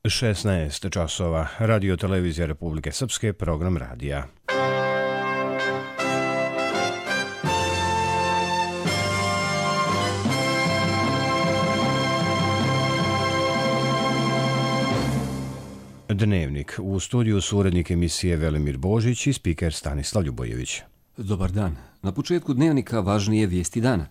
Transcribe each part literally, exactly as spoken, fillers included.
šesnaest časova. Radio televizija Republike Srpske, program radija. Dnevnik. U studiju su urednik emisije Velimir Božić i spiker Stanislav Ljubojević. Dobar dan. Na početku dnevnika važnije vijesti dana.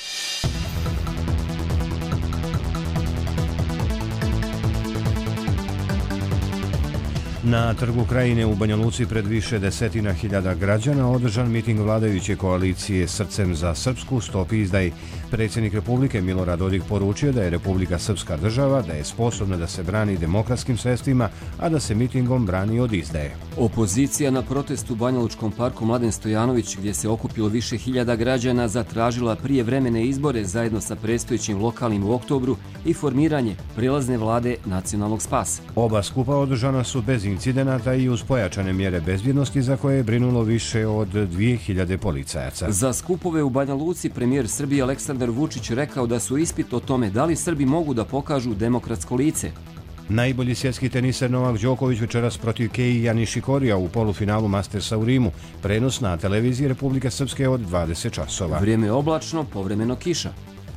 Na Trgu Krajine u Banja Luci pred više desetina hiljada građana održan miting vladajuće koalicije Srcem za Srpsku, Stop izdaj. Predsjednik Republike Milorad Dodik poručio da je Republika Srpska država, da je sposobna da se brani demokratskim sredstvima, a da se mitingom brani od izdaje. Opozicija na protestu u Banjalučkom parku Mladen Stojanović, gdje se okupilo više hiljada građana, zatražila prijevremene izbore zajedno sa predstojećim lokalnim u oktobru i formiranje prelazne vlade nacionalnog spasa. Oba skupa održana su bez incidenata i uz pojačane mjere bezbjednosti za koje je brinulo više od dvije hiljade policajaca. Za skupove u Banja Luci premijer Srbije Aleksandar Vučić rekao da su ispit o tome da li Srbi mogu da pokažu demokratsko lice. Najbolji svjetski teniser Novak Đoković večeras protiv Keija Nišikorija u polufinalu Mastersa u Rimu. Prenos na televiziji Republike Srpske od dvadeset časova. Vrijeme je oblačno, povremeno kiša.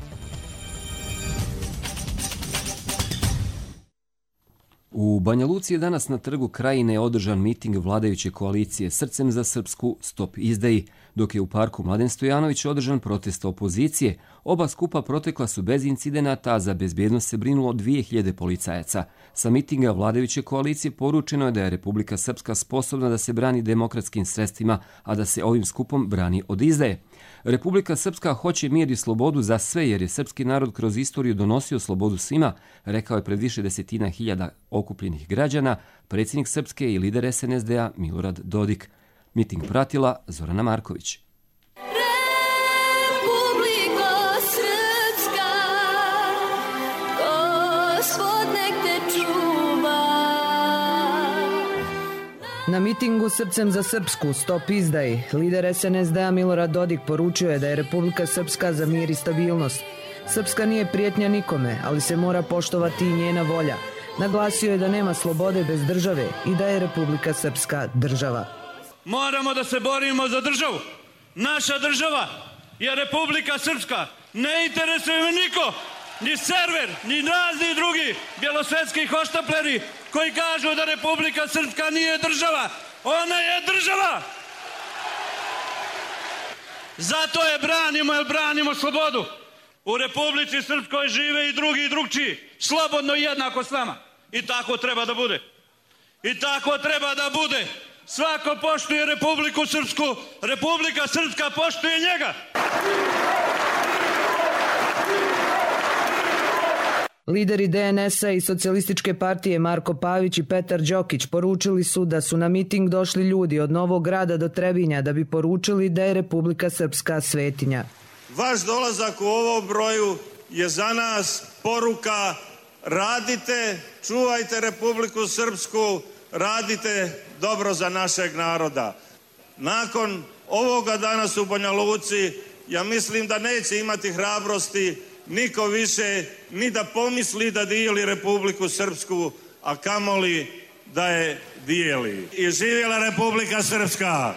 U Banja Luci je danas na Trgu Krajine održan miting vladajuće koalicije Srcem za Srpsku, Stop izdaji, dok je u parku Mladen Stojanović održan protest opozicije. Oba skupa protekla su bez incidenata, a za bezbjednost se brinulo dvije hiljade policajaca. Sa mitinga vladajuće koalicije poručeno je da je Republika Srpska sposobna da se brani demokratskim sredstvima, a da se ovim skupom brani od izdaje. Republika Srpska hoće mir i slobodu za sve, jer je srpski narod kroz istoriju donosio slobodu svima, rekao je pred više desetina hiljada okupljenih građana predsjednik Srpske i lider es en es de a Milorad Dodik. Miting pratila Zorana Marković. Na mitingu Srcem za Srpsku, Stop izdaj, lider es en es de a Milorad Dodik poručio je da je Republika Srpska za mir i stabilnost. Srpska nije prijetnja nikome, ali se mora poštovati i njena volja. Naglasio je da nema slobode bez države i da je Republika Srpska država. Moramo da se borimo za državu. Naša država je Republika Srpska. Ne interesuje me niko, ni server, ni razni drugi bjelosvetski hoštapleri koji kažu da Republika Srpska nije država. Ona je država. Zato je branimo, jer branimo slobodu. U Republici Srpskoj žive i drugi i drugčiji, slobodno i jednako s nama. I tako treba da bude. I tako treba da bude. Svako poštuje Republiku Srpsku, Republika Srpska poštuje njega. Lideri de en es a i Socijalističke partije Marko Pavić i Petar Đokić poručili su da su na miting došli ljudi od Novog Grada do Trebinja da bi poručili da je Republika Srpska svetinja. Vaš dolazak u ovom broju je za nas poruka: radite, čuvajte Republiku Srpsku, radite dobro za našeg naroda. Nakon ovoga danas u Banja Luci, ja mislim da neće imati hrabrosti niko više ni da pomisli da dijeli Republiku Srpsku, a kamoli da je dijeli. I živjela Republika Srpska!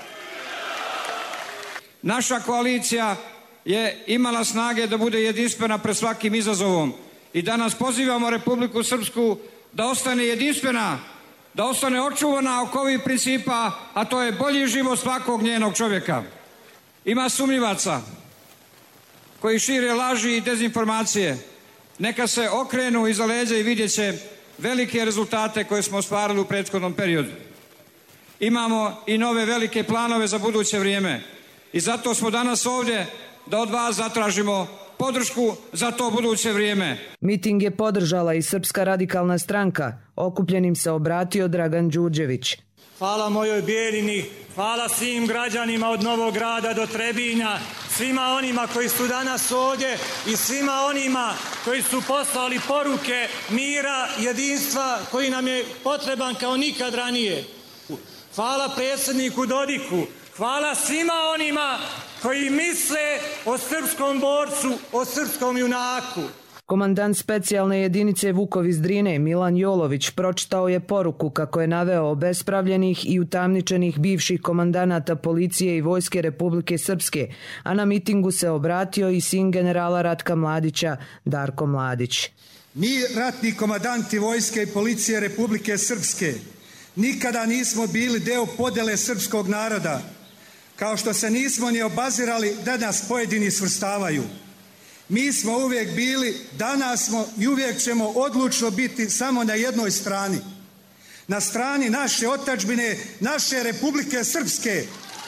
Naša koalicija je imala snage da bude jedinstvena pred svakim izazovom i danas pozivamo Republiku Srpsku da ostane jedinstvena, da ostane očuvana oko ovih principa, a to je bolji život svakog njenog čovjeka. Ima sumnjivaca koji šire laži i dezinformacije. Neka se okrenu iza leđa i vidjet će velike rezultate koje smo ostvarili u prethodnom periodu. Imamo i nove velike planove za buduće vrijeme i zato smo danas ovdje da od vas zatražimo podršku za to buduće vrijeme. Miting je podržala i Srpska radikalna stranka. Okupljenim se obratio Dragan Đurđević. Hvala mojoj Bijeljini, hvala svim građanima od Novog Grada do Trebinja, svima onima koji su danas ovdje i svima onima koji su poslali poruke mira, jedinstva koji nam je potreban kao nikad ranije. Hvala predsjedniku Dodiku, hvala svima onima koji misle o srpskom borcu, o srpskom junaku. Komandant specijalne jedinice Vukov iz Drine Milan Jolović pročitao je poruku kako je naveo obespravljenih i utamničenih bivših komandanata policije i vojske Republike Srpske, a na mitingu se obratio i sin generala Ratka Mladića, Darko Mladić. Mi, ratni komandanti vojske i policije Republike Srpske, nikada nismo bili deo podele srpskog naroda, kao što se nismo ni obazirali da nas pojedini svrstavaju. Mi smo uvijek bili, danas smo i uvijek ćemo odlučno biti samo na jednoj strani. Na strani naše otadžbine, naše Republike Srpske.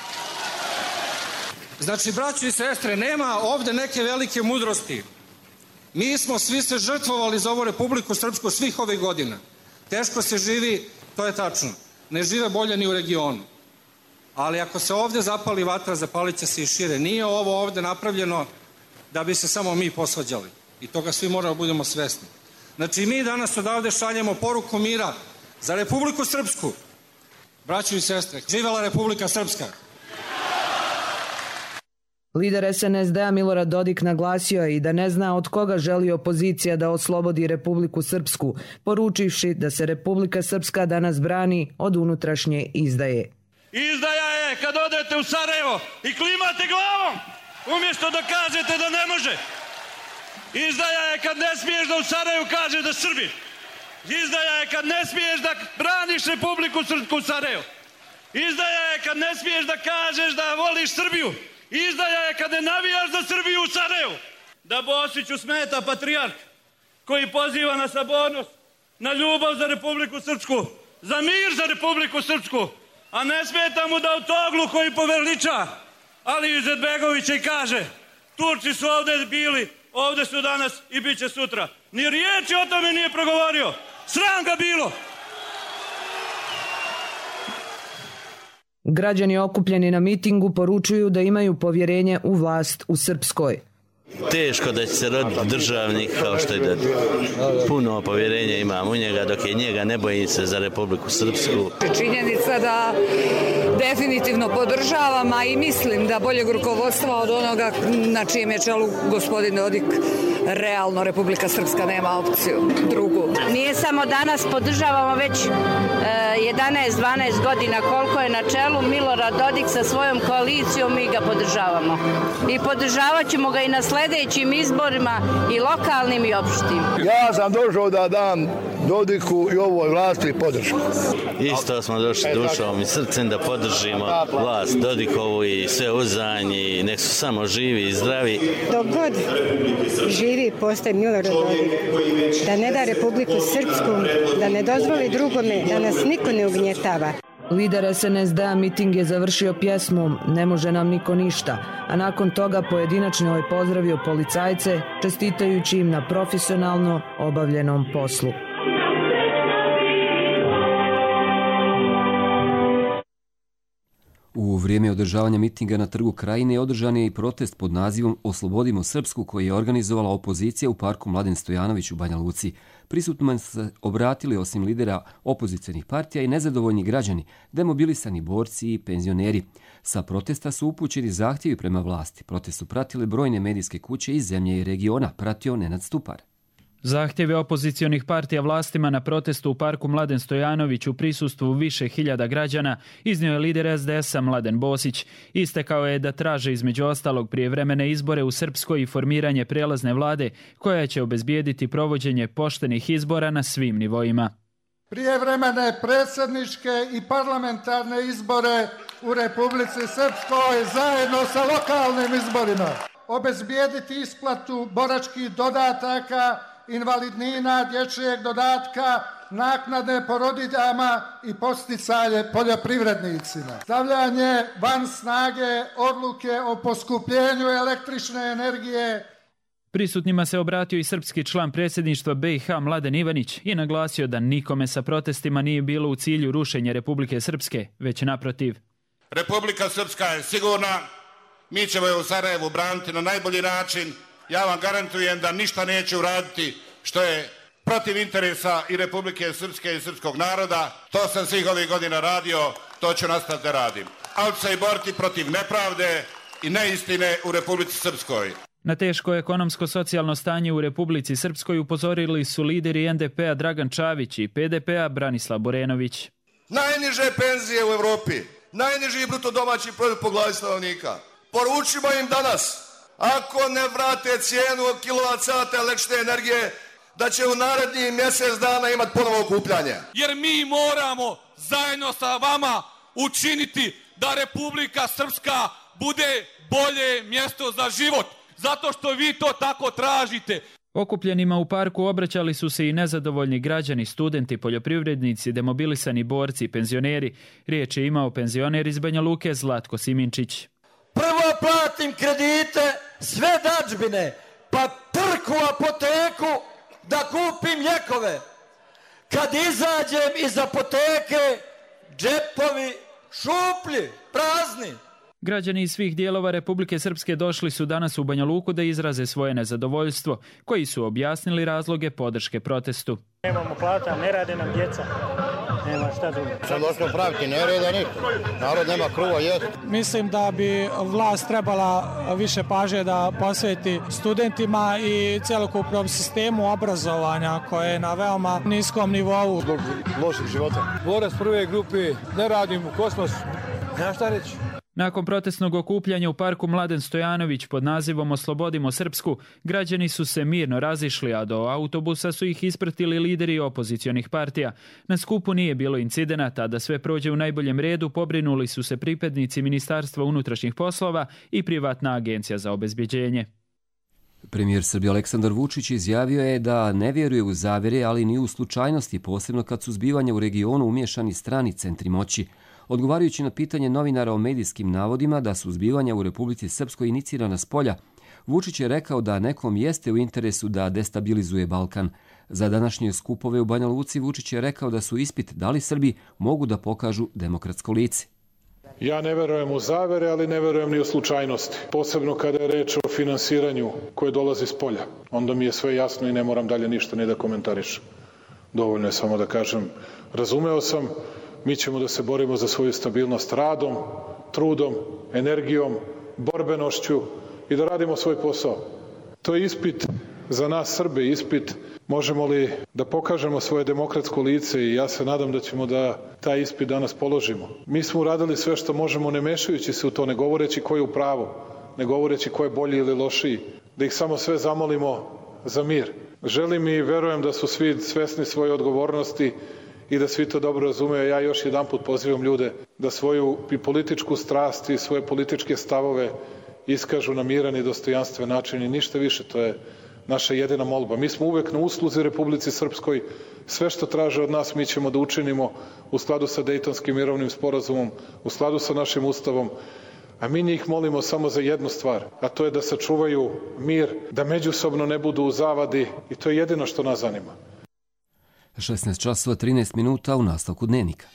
Znači, braćo i sestre, nema ovde neke velike mudrosti. Mi smo svi se žrtvovali za ovu Republiku Srpsku svih ovih godina. Teško se živi, to je tačno. Ne žive bolje ni u regionu. Ali ako se ovde zapali vatra, zapalit će se i šire. Nije ovo ovde napravljeno da bi se samo mi posvađali. I toga svi moramo budemo svesni. Znači, mi danas odavde šaljemo poruku mira za Republiku Srpsku. Braćo i sestre, živela Republika Srpska! Lider es en es de a Milorad Dodik naglasio je i da ne zna od koga želi opozicija da oslobodi Republiku Srpsku, poručivši da se Republika Srpska danas brani od unutrašnje izdaje. Izdaja je kad odete u Sarajevo i klimate glavom, umjesto da kažete da ne može. Izdaja je kad ne smiješ da u Sarajevu kaže da Srbi. Izdaja je kad ne smiješ da braniš Republiku Srpsku u Sarajevu. Izdaja je kad ne smiješ da kažeš da voliš Srbiju. Izdaja je kad ne navijaš za Srbiju u Sarajevu. Da Bosiću smeta patrijarh koji poziva na sabornost, na ljubav za Republiku Srpsku, za mir za Republiku Srpsku, a ne smeta mu da u Toglu koji poverliča Ali Izetbegovića i kaže Turci su ovde bili, ovde su danas i bit će sutra. Ni riječi o tome nije progovorio. Sram ga bilo! Građani okupljeni na mitingu poručuju da imaju povjerenje u vlast u Srpskoj. Teško da će se roditi državnik kao što je da puno povjerenja imam u njega, dok je njega ne bojim se za Republiku Srpsku. Činjenica da definitivno podržavam, a i mislim da boljeg rukovodstva od onoga na čijem je čelu gospodin Dodik, realno Republika Srpska nema opciju drugu. Mi samo danas podržavamo već jedanaest dvanaest godina koliko je na čelu Milorad Dodik sa svojom koalicijom, mi ga podržavamo. I podržavat ćemo ga i na sljedećim izborima i lokalnim i opštim. Ja sam došao da dam Dodiku i ovoj vlasti podršku. Isto smo došli dušom i srcem da podržimo vlast Dodikovu i sve uzanj i nek su samo živi i zdravi. Dok god živi postoji Milorad Dodik, da ne da Republiku Srpsku, da ne dozvoli drugome, da nas niko ne ugnjetava. Lider es en es de a miting je završio pjesmom Ne može nam niko ništa, a nakon toga pojedinačno je pozdravio policajce, čestitajući im na profesionalno obavljenom poslu. U vrijeme održavanja mitinga na Trgu Krajine održan je i protest pod nazivom Oslobodimo Srpsku koji je organizovala opozicija u parku Mladen Stojanović u Banja Luci. Prisutnima se obratili osim lidera opozicionih partija i nezadovoljni građani, demobilisani borci i penzioneri. Sa protesta su upućeni zahtjevi prema vlasti. Protest su pratile brojne medijske kuće iz zemlje i regiona, pratio Nenad Stupar. Zahtjeve opozicionih partija vlastima na protestu u parku Mladen Stojanović u prisustvu više hiljada građana iznio je lider es de es a Mladen Bosić. Istekao je da traže između ostalog prijevremene izbore u Srpskoj i formiranje prijelazne vlade koja će obezbijediti provođenje poštenih izbora na svim nivoima. Prijevremene predsjedničke i parlamentarne izbore u Republici Srpskoj zajedno sa lokalnim izborima. Obezbijediti isplatu boračkih dodataka, invalidnina, dječjeg dodatka, naknade porodiljama i podsticaje poljoprivrednicima. Stavljanje van snage odluke o poskupljenju električne energije. Prisutnima se obratio i srpski član predsjedništva be i ha Mladen Ivanić i naglasio da nikome sa protestima nije bilo u cilju rušenja Republike Srpske, već naprotiv. Republika Srpska je sigurna, mi ćemo je u Sarajevu braniti na najbolji način. Ja vam garantujem da ništa neće uraditi što je protiv interesa i Republike Srpske i srpskog naroda. To sam svih ovih godina radio, to ću nastaviti da radim. Ali ću se i boriti protiv nepravde i neistine u Republici Srpskoj. Na teško ekonomsko-socijalno stanje u Republici Srpskoj upozorili su lideri en de pe a Dragan Čavić i pe de pe a Branislav Borenović. Najniže penzije u Evropi, najniži bruto domaći proizvod po glavi stanovnika. Poručimo im danas, ako ne vrate cijenu kilovat sata električne energije, da će u narednih mjesec dana imati ponovo okupljanje. Jer mi moramo zajedno sa vama učiniti da Republika Srpska bude bolje mjesto za život. Zato što vi to tako tražite. Okupljenima u parku obraćali su se i nezadovoljni građani, studenti, poljoprivrednici, demobilisani borci i penzioneri. Riječ je imao penzioner iz Banja Luke Zlatko Siminčić. Prvo platim kredite, sve dažbine, pa trku apoteku da kupim lijekove. Kad izađem iz apoteke, džepovi šuplji, prazni. Građani iz svih dijelova Republike Srpske došli su danas u Banja Luku da izraze svoje nezadovoljstvo, koji su objasnili razloge podrške protestu. Nemamo plata, ne rade nam djeca, nema šta drugo. Sad došlo praviti nereda ništa, narod nema kruva jesti. Mislim da bi vlast trebala više pažnje da posveti studentima i celokupnom sistemu obrazovanja koje je na veoma niskom nivou. Zbog loših života. Borac prve grupe, ne radim u kosmos, nema šta reći. Nakon protestnog okupljanja u parku Mladen Stojanović pod nazivom Oslobodimo Srpsku, građani su se mirno razišli, a do autobusa su ih ispratili lideri opozicionih partija. Na skupu nije bilo incidenata, da sve prođe u najboljem redu pobrinuli su se pripadnici Ministarstva unutrašnjih poslova i privatna agencija za obezbjeđenje. Premijer Srbije Aleksandar Vučić izjavio je da ne vjeruje u zavere, ali ni u slučajnosti, posebno kad su zbivanja u regionu umiješani strani centri moći. Odgovarajući na pitanje novinara o medijskim navodima da su zbivanja u Republici Srpskoj inicirana s polja, Vučić je rekao da nekom jeste u interesu da destabilizuje Balkan. Za današnje skupove u Banja Luci Vučić je rekao da su ispit da li Srbi mogu da pokažu demokratsko lice. Ja ne verujem u zavere, ali ne verujem ni u slučajnosti. Posebno kada je reč o finansiranju koje dolazi s polja. Onda mi je sve jasno i ne moram dalje ništa ni da komentarišem. Dovoljno je samo da kažem, razumeo sam, mi ćemo da se borimo za svoju stabilnost radom, trudom, energijom, borbenošću i da radimo svoj posao. To je ispit za nas Srbe, ispit možemo li da pokažemo svoje demokratsko lice i ja se nadam da ćemo da taj ispit danas položimo. Mi smo uradili sve što možemo ne mešajući se u to, ne govoreći ko je u pravu, ne govoreći ko je bolji ili lošiji, da ih samo sve zamolimo za mir. Želim i verujem da su svi svesni svoje odgovornosti i da svi to dobro razumeju. Ja još jedan put pozivam ljude da svoju i političku strast i svoje političke stavove iskažu na miran i dostojanstven način i ništa više. To je naša jedina molba. Mi smo uvek na usluzi Republici Srpskoj. Sve što traže od nas mi ćemo da učinimo u skladu sa Dejtonskim mirovnim sporazumom, u skladu sa našim ustavom. A mi njih molimo samo za jednu stvar, a to je da sačuvaju mir, da međusobno ne budu u zavadi i to je jedino što nas zanima. šesnaest časova trinaest minuta u nastavku dnevnika.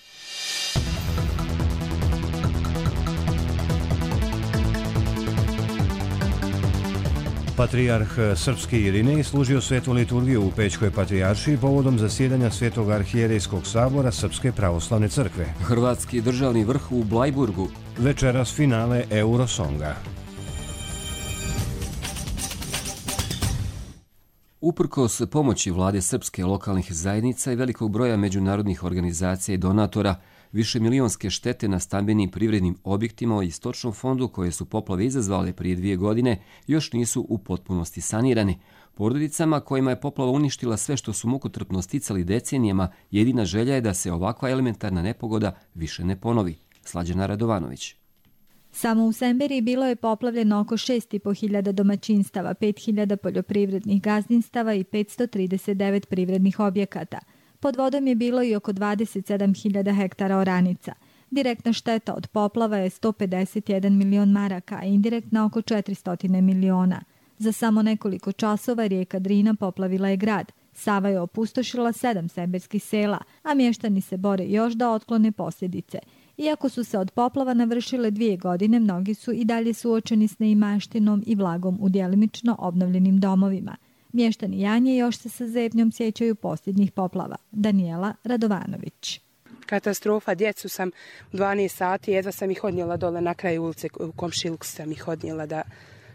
Patrijarh srpski Irinej služio svetu liturgiju u Pećkoj patrijaršiji povodom zasjedanja Svetog arhijerejskog sabora Srpske pravoslavne crkve. Hrvatski državni vrh u Blajburgu. Večeras finale Eurosonga. Uprkos pomoći vlade srpske, lokalnih zajednica i velikog broja međunarodnih organizacija i donatora, više milionske štete na stambenim privrednim objektima i stočnom fondu koje su poplave izazvale prije dvije godine još nisu u potpunosti sanirani. Porodicama kojima je poplava uništila sve što su mukotrpno sticali decenijama, jedina želja je da se ovakva elementarna nepogoda više ne ponovi. Slađana Radovanović. Samo u Semberiji bilo je poplavljeno oko šest i po hiljada domaćinstava, pet hiljada poljoprivrednih gazdinstava i petsto trideset devet privrednih objekata. Pod vodom je bilo i oko dvadeset sedam hiljada hektara oranica. Direktna šteta od poplava je sto pedeset jedan milion maraka, a indirektna oko četiristo miliona. Za samo nekoliko časova rijeka Drina poplavila je grad. Sava je opustošila sedam semberskih sela, a mještani se bore još da otklone posljedice. Iako su se od poplava navršile dvije godine, mnogi su i dalje suočeni s neimaštinom i vlagom u djelimično obnovljenim domovima. Mještani Janje još se sa zebnjom sjećaju posljednjih poplava. Danijela Radovanović. Katastrofa, djecu sam u dvanaest sati, jedva sam ih odnijela dole na kraju ulice, u komšiluku sam ih odnijela da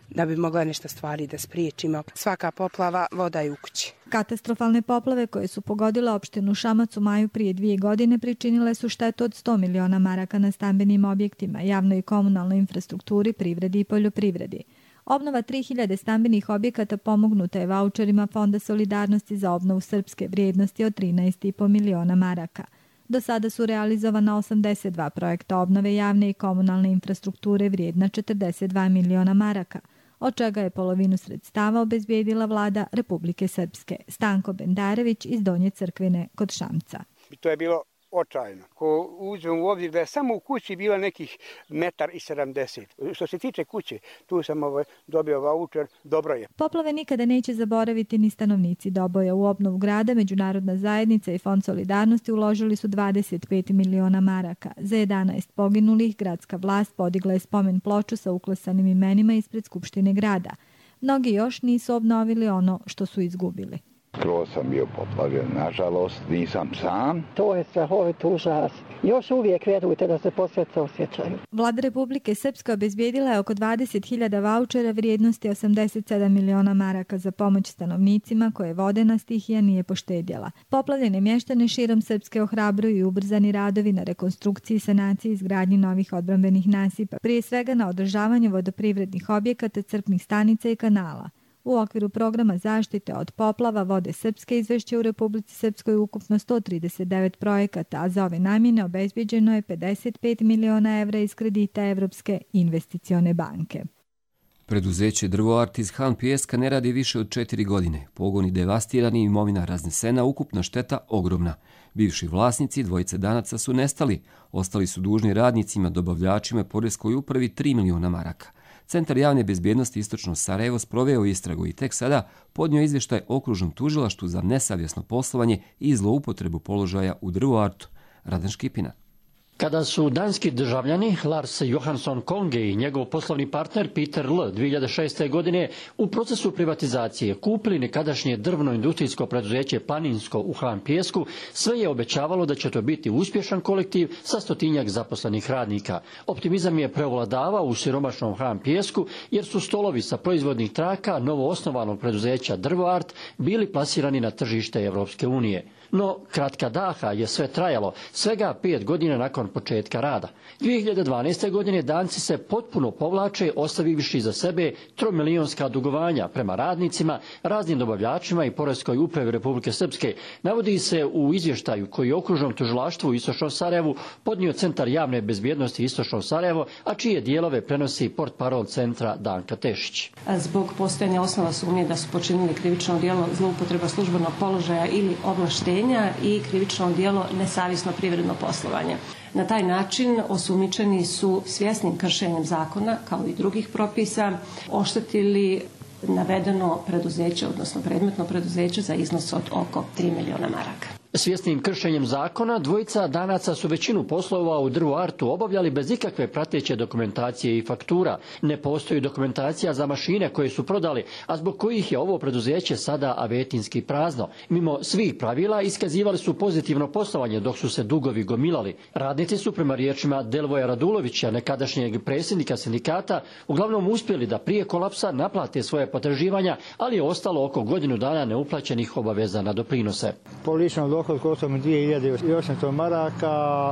da bi mogla nešto stvari da spriječimo. Svaka poplava, voda je u kući. Katastrofalne poplave koje su pogodile opštinu Šamac u maju prije dvije godine pričinile su štetu od sto miliona maraka na stambenim objektima, javnoj i komunalnoj infrastrukturi, privredi i poljoprivredi. Obnova tri hiljade stambenih objekata pomognuta je vaučerima Fonda solidarnosti za obnovu srpske vrijednosti od trinaest i po miliona maraka. Do sada su realizovana osamdeset dva projekta obnove javne i komunalne infrastrukture vrijedna četrdeset dva miliona maraka, od čega je polovinu sredstava obezbijedila vlada Republike Srpske. Stanko Bendarević iz Donje Crkvene kod Šamca. To je bilo očajno. Ko uzmem u obzir da je samo u kući bila nekih metar i sedamdeset. Što se tiče kuće, tu sam ovaj, dobio vaučer, dobro je. Poplave nikada neće zaboraviti ni stanovnici Doboja. U obnovu grada Međunarodna zajednica i Fond solidarnosti uložili su dvadeset pet miliona maraka. Za jedanaest poginulih gradska vlast podigla je spomen ploču sa uklesanim imenima ispred Skupštine grada. Mnogi još nisu obnovili ono što su izgubili. Skroz sam bio poplavljen, nažalost nisam sam. To je strahovito užas. Još uvijek vjerujte da se posljedice osjećaju. Vlada Republike Srpske obezbijedila je oko dvadeset hiljada vaučera vrijednosti osamdeset sedam miliona maraka za pomoć stanovnicima koje vodena stihija nije poštedjela. Poplavljene mještane širom Srpske ohrabruju i ubrzani radovi na rekonstrukciji, sanaciji i izgradnji novih odbrambenih nasipa, prije svega na održavanju vodoprivrednih objekata, crpnih stanica i kanala. U okviru programa zaštite od poplava Vode Srpske izvešće u Republici Srpskoj ukupno sto trideset devet projekata, a za ove namjene obezbijeđeno je pedeset pet miliona evra iz kredita Evropske investicione banke. Preduzeće Drvoart iz Han Pijeska ne radi više od četiri godine. Pogoni devastirani, imovina raznesena, ukupna šteta ogromna. Bivši vlasnici dvojice danaca su nestali. Ostali su dužni radnicima, dobavljačima i poreskoj upravi tri miliona maraka. Centar javne bezbjednosti Istočno Sarajevo sproveo istragu i tek sada podnio izvještaj okružnom tužilaštvu za nesavjesno poslovanje i zloupotrebu položaja u Drvoartu. Radan Škipina. Kada su danski državljani Lars Johansson Konge i njegov poslovni partner Peter L. dvije hiljade šeste. godine u procesu privatizacije kupili nekadašnje drvno-industrijsko preduzeće Planinsko u Han Pijesku, sve je obećavalo da će to biti uspješan kolektiv sa stotinjak zaposlenih radnika. Optimizam je prevladavao u siromašnom Han Pijesku jer su stolovi sa proizvodnih traka novoosnovanog preduzeća Drvoart bili plasirani na tržište Evropske unije. No, kratka daha je sve trajalo, svega pet godina nakon početka rada. dvije hiljade dvanaeste. godine Danci se potpuno povlače, ostavivši za sebe tromilijonska dugovanja prema radnicima, raznim dobavljačima i poreskoj upravi Republike Srpske. Navodi se u izvještaju koji je okružnom tužilaštvu u Istočnom Sarajevu podnio Centar javne bezbjednosti Istočno Sarajevo, a čije dijelove prenosi portparol centra Danka Tešić. Zbog postojanja osnova sumnje da su počinili krivično djelo zloupotreba službenog položaja ili ovlaštenja i krivično djelo nesavjesno privredno poslovanje. Na taj način osumnjičeni su svjesnim kršenjem zakona, kao i drugih propisa, oštetili navedeno preduzeće, odnosno predmetno preduzeće za iznos od oko tri miliona maraka. Svjesnim kršenjem zakona, dvojica danaca su većinu poslova u Drvoartu obavljali bez ikakve prateće dokumentacije i faktura. Ne postoji dokumentacija za mašine koje su prodali, a zbog kojih je ovo preduzeće sada avetinski prazno. Mimo svih pravila iskazivali su pozitivno poslovanje dok su se dugovi gomilali. Radnici su prema riječima Delvoja Radulovića, nekadašnjeg predsjednika sindikata, uglavnom uspjeli da prije kolapsa naplate svoje potraživanja, ali je ostalo oko godinu dana neuplaćenih obaveza na doprinose. Po ličnom dohodku osobno dvije hiljade osamsto maraka,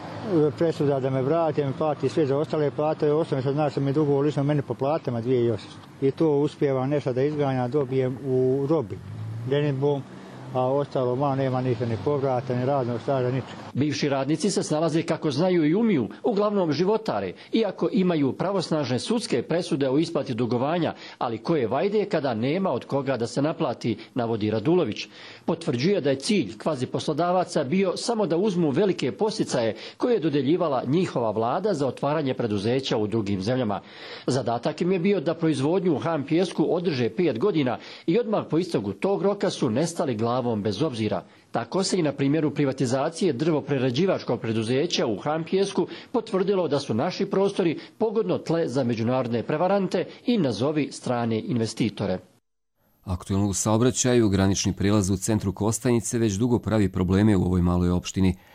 presuda da me vrati, me plati sve za ostale plate, osobno sad znači mi dugo lično meni po platama dvije hiljade osamsto. I to uspijeva nešto da izganja, dobijem u robi. Denibom, a ostalo ma nema ništa, ni povrata, ni radnog staža, ničega. Bivši radnici se snalaze kako znaju i umiju, uglavnom životare, iako imaju pravosnažne sudske presude o isplati dugovanja, ali koje vajde kada nema od koga da se naplati, navodi Radulović. Potvrđuje da je cilj kvazi poslodavaca bio samo da uzmu velike posticaje koje je dodeljivala njihova vlada za otvaranje preduzeća u drugim zemljama. Zadatak im je bio da proizvodnju u Han Pijesku održe pet godina i odmah po istogu tog roka su nestali glavom bez obzira. Tako se i na primjeru privatizacije drvoprerađivačkog preduzeća u Han Pijesku potvrdilo da su naši prostori pogodno tle za međunarodne prevarante i nazovi strane investitore. Aktualno u saobraćaju, granični prijelaz u centru Kostajnice već dugo pravi probleme u ovoj maloj opštini.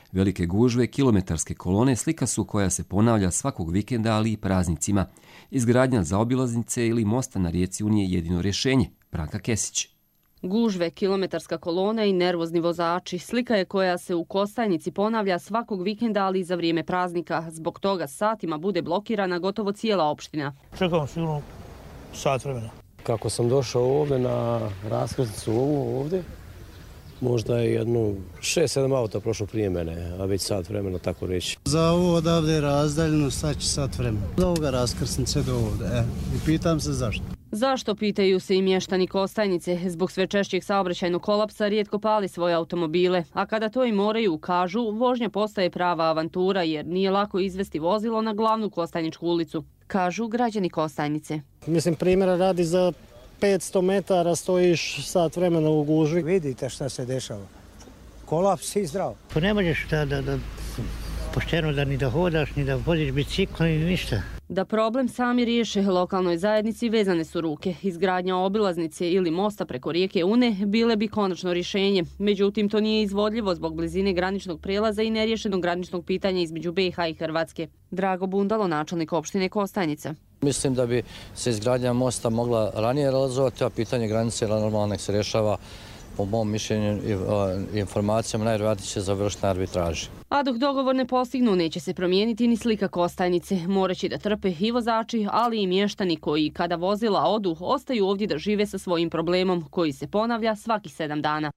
Velike gužve, kilometarske kolone slika su koja se ponavlja svakog vikenda, ali i praznicima. Izgradnja zaobilaznice ili mosta na rijeci Unije je jedino rješenje. Branka Kesić. Gužve, kilometarska kolona i nervozni vozači. Slika je koja se u Kostajnici ponavlja svakog vikenda, ali i za vrijeme praznika. Zbog toga satima bude blokirana gotovo cijela opština. Čekam sigurno sat vremena. Kako sam došao ovdje na raskrsnicu ovu ovdje, možda je jedno šest sedam auta prošlo prije mene, a već sat vremena, tako reći. Za ovo odavde razdaljeno sad će sat vremena. Za ovoga raskrsnice do ovdje, e, i pitam se zašto. Zašto, pitaju se i mještani Kostajnice. Zbog sve češćeg saobraćajnog kolapsa rijetko pali svoje automobile, a kada to i moraju, kažu, vožnja postaje prava avantura jer nije lako izvesti vozilo na glavnu Kostajničku ulicu. Kažu građani Kostajnice. Mislim, primjera radi za petsto metara stojiš sat vremena u gužvi. Vidite šta se dešava. Kolaps i zdrav. Pa ne možeš da, da, da pošteno da ni da hodaš, ni da voziš bicikl, ni ništa. Da problem sami riješe lokalnoj zajednici vezane su ruke. Izgradnja obilaznice ili mosta preko rijeke Une bile bi konačno rješenje. Međutim, to nije izvodljivo zbog blizine graničnog prijelaza i neriješenog graničnog pitanja između B i H i Hrvatske. Drago Bundalo, načelnik opštine Kostajnica. Mislim da bi se izgradnja mosta mogla ranije realizovati, a pitanje granice normalno nek se rješava, po mom mišljenju i informacijama, najvjerojatnije će završiti na arbitraži. A dok dogovor ne postignu, neće se promijeniti ni slika Kostajnice. Moraće da trpe i vozači, ali i mještani koji, kada vozila odu, ostaju ovdje da žive sa svojim problemom, koji se ponavlja svaki sedam dana.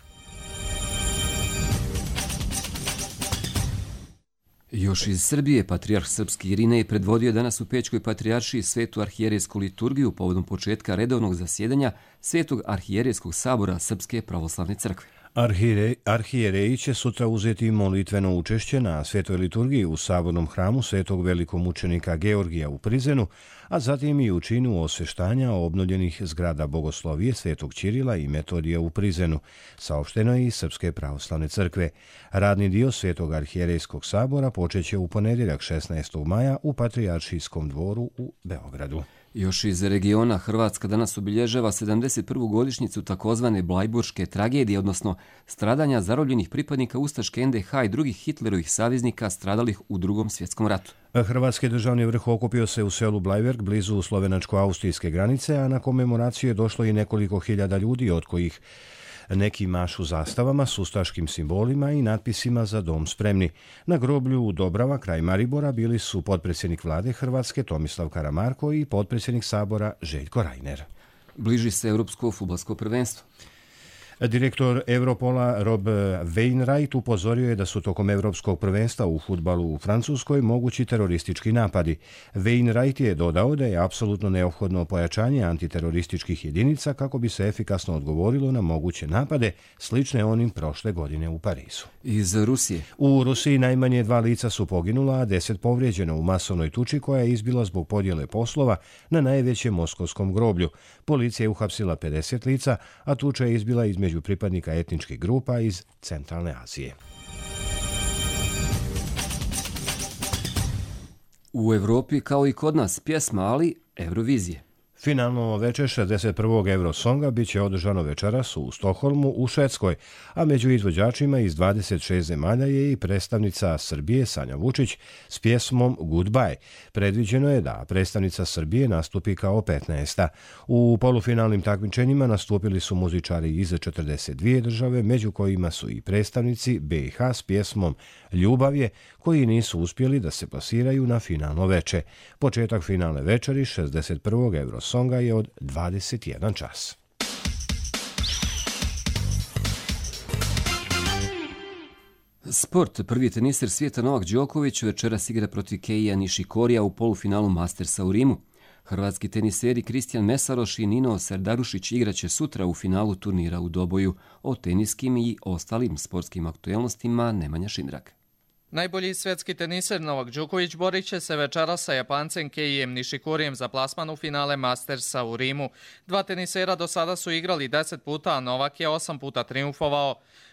Još iz Srbije, patrijarh srpski Irinej predvodio danas u Pećkoj patrijaršiji svetu arhijerejsku liturgiju povodom početka redovnog zasjedanja Svetog arhijerejskog sabora Srpske pravoslavne crkve. Arhijereji arhijereji će sutra uzeti molitveno učešće na svetoj liturgiji u sabornom hramu svetog velikomučenika Georgija u Prizenu, a zatim i u činu osveštanja obnovljenih zgrada bogoslovije svetog Ćirila i Metodija u Prizenu, saopšteno je iz Srpske pravoslavne crkve. Radni dio svetog arhijerejskog sabora počeće u ponedjeljak šesnaestog maja u Patrijaršijskom dvoru u Beogradu. Još iz regiona Hrvatska danas obilježava sedamdeset prvu godišnjicu takozvane Blajburške tragedije, odnosno stradanja zarobljenih pripadnika ustaške N D H i drugih Hitlerovih saveznika stradalih u Drugom svjetskom ratu. Hrvatski državni vrh okupio se u selu Blajburg blizu slovenačko-austrijske granice, a na komemoraciju je došlo i nekoliko hiljada ljudi, od kojih neki mašu zastavama s ustaškim simbolima i natpisima za dom spremni. Na groblju u Dobrava, kraj Maribora, bili su potpredsjednik vlade Hrvatske Tomislav Karamarko i potpredsjednik sabora Željko Reiner. Bliži se Europsko fudbalsko prvenstvo. Direktor Europola Rob Wainwright upozorio je da su tokom Europskog prvenstva u fudbalu u Francuskoj mogući teroristički napadi. Wainwright je dodao da je apsolutno neophodno pojačanje antiterorističkih jedinica kako bi se efikasno odgovorilo na moguće napade slične onim prošle godine u Parizu. Iz Rusije. U Rusiji najmanje dva lica su poginula, a deset povrijeđeno u masovnoj tuči koja je izbila zbog podjele poslova na najvećem moskovskom groblju. Policija je uhapsila pedeset lica, a tuča je izbila između pripadnika etničkih grupa iz Centralne Azije. U Evropi, kao i kod nas, pjesma, ali Eurovizije. Finalno veče šezdeset prvog Eurosonga bit će održano večeras u Stokholmu u Švedskoj, a među izvođačima iz dvadeset šest zemalja je i predstavnica Srbije Sanja Vučić s pjesmom Goodbye. Predviđeno je da predstavnica Srbije nastupi kao petnaesta. U polufinalnim takmičenjima nastupili su muzičari iz četrdeset dvije države, među kojima su i predstavnici B i H s pjesmom Ljubav je, koji nisu uspjeli da se plasiraju na finalno veče. Početak finalne večeri šezdeset prvog Eurosonga je od dvadeset jedan čas. Sport. Prvi teniser svijeta Novak Đoković večeras igra protiv Keija Nišikorija u polufinalu Mastersa u Rimu. Hrvatski teniseri Kristijan Mesaroš i Nino Serdarušić igraće sutra u finalu turnira u Doboju. O teniskim i ostalim sportskim aktuelnostima Nemanja Šindrak. Najbolji svjetski teniser Novak Đoković borit će se večera sa Japancem Keijem Nišikorijem za plasman u finale Mastersa u Rimu. Dva tenisera do sada su igrali deset puta, a Novak je osam puta triumfovao.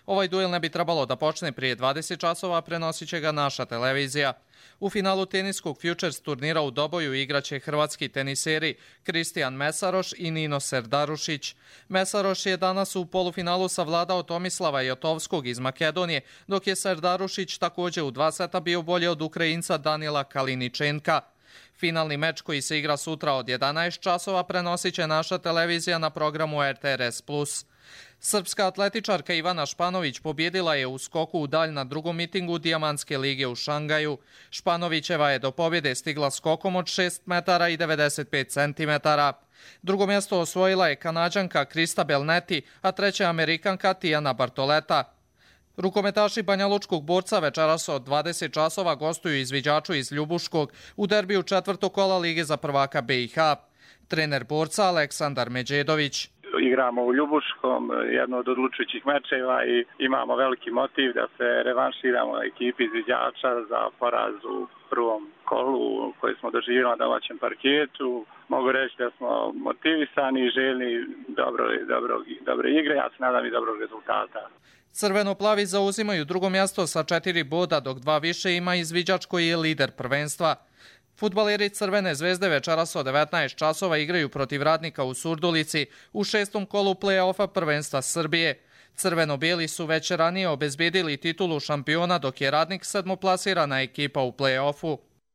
Ovaj duel ne bi trebalo da počne prije dvadeset časova, prenosit će ga naša televizija. U finalu teniskog Futures turnira u Doboju igraće hrvatski teniseri Kristijan Mesaroš i Nino Serdarušić. Mesaroš je danas u polufinalu savladao Tomislava Jotovskog iz Makedonije, dok je Serdarušić također u dva seta bio bolje od Ukrajinca Danila Kaliničenka. Finalni meč koji se igra sutra od jedanaest časova prenosit će naša televizija na programu R T R S plus. Srpska atletičarka Ivana Španović pobjedila je u skoku u dalj na drugom mitingu Dijamantske lige u Šangaju. Španovićeva je do pobjede stigla skokom od šest metara i devedeset pet centimetara. Drugo mjesto osvojila je Kanađanka Krista Belneti, a treća Amerikanka Tijana Bartoleta. Rukometaši Banjalučkog Borca večeras od dvadeset časova gostuju izviđaču iz Ljubuškog u derbiju četvrtog kola Lige za prvaka B i H. Trener Borca Aleksandar Međedović. Igramo u Ljubuškom, jedno od odlučujućih mečeva i imamo veliki motiv da se revanširamo ekipi izviđača za poraz u prvom kolu koji smo doživjeli na domaćem parketu. Mogu reći da smo motivisani i željni dobro, dobro, dobre igre, ja se nadam i dobrog rezultata. Crveno-plavi zauzimaju drugo mjesto sa četiri boda, dok dva više ima izviđač koji je lider prvenstva. Fudbaleri Crvene zvezde večeras od devetnaest časova igraju protiv Radnika u Surdulici u šestom kolu play-offa prvenstva Srbije. Crveno-bijeli su već ranije obezbedili titulu šampiona, dok je Radnik sedmoplasirana ekipa u play-offu.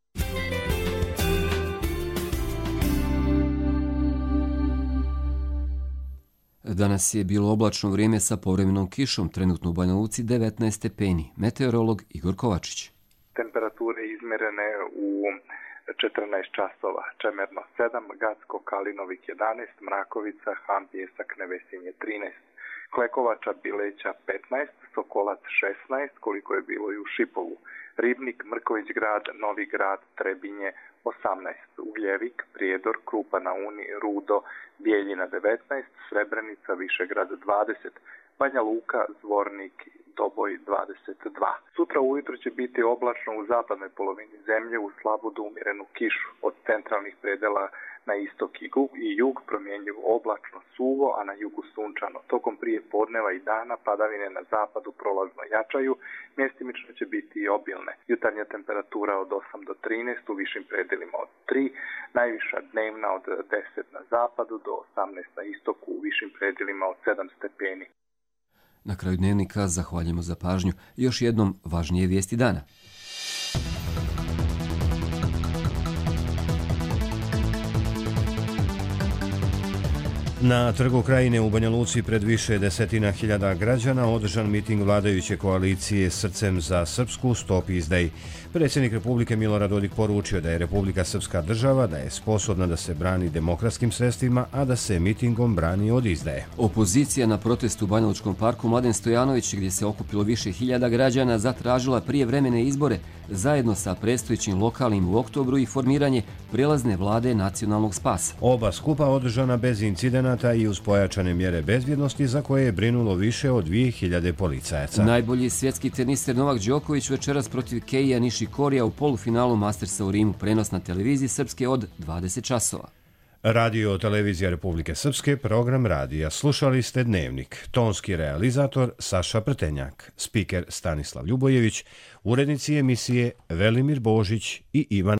Danas je bilo oblačno vrijeme sa povremenom kišom, trenutno u Banja Luci devetnaest stepeni. Meteorolog Igor Kovačić. Temperature izmjerene u četrnaest časova, Čemerno sedam, Gacko, Kalinovik jedanaest, Mrakovica, Han, Pjesak, Nevesinje trinaest, Klekovača, Bileća petnaest, Sokolac šesnaest, koliko je bilo i u Šipovu, Ribnik, Mrković grad, Novi grad, Trebinje osamnaest, Ugljevik, Prijedor, Krupa na Uni, Rudo, Bijeljina devetnaest, Srebrenica, Višegrad dvadeset, Banja Luka, Zvornik, Doboj dvadeset dva. Sutra ujutro će biti oblačno u zapadnoj polovini zemlje u slabu do umjerenu kišu. Od centralnih predela na istok i jug promjenjivo oblačno suvo, a na jugu sunčano. Tokom prije podneva i dana padavine na zapadu prolazno jačaju, mjestimično će biti i obilne. Jutarnja temperatura od osam do trinaest, u višim predelima od tri, najviša dnevna od deset na zapadu do osamnaest na istoku, u višim predelima od sedam stepeni. Na kraju dnevnika zahvaljujemo za pažnju. Još jednom važnije vijesti dana. Na Trgu Krajine u Banja Luci pred više desetina hiljada građana održan miting vladajuće koalicije Srcem za Srpsku, Stop izdaji. Predsjednik Republike Milorad Dodik poručio da je Republika Srpska država, da je sposobna da se brani demokratskim sredstvima, a da se mitingom brani od izdaje. Opozicija na protestu u Banjalučkom parku Mladen Stojanović, gdje se okupilo više hiljada građana, zatražila prijevremene izbore zajedno sa predstojećim lokalnim u oktobru i formiranje prijelazne vlade nacionalnog spasa. Oba skupa održana bez incidenata i uz pojačane mjere bezbjednosti za koje je brinulo više od dvije hiljade policajaca. Najbolji svjetski teniser Novak Đoković večeras protiv Keija Nišikorija u polufinalu Mastersa u Rimu, prenos na televiziji Srpske od dvadeset časova. Radio Televizija Republike Srpske, program radija. Slušali ste Dnevnik. Tonski realizator Saša Prtenjak, spiker Stanislav Ljubojević, urednici emisije Velimir Božić i Ivan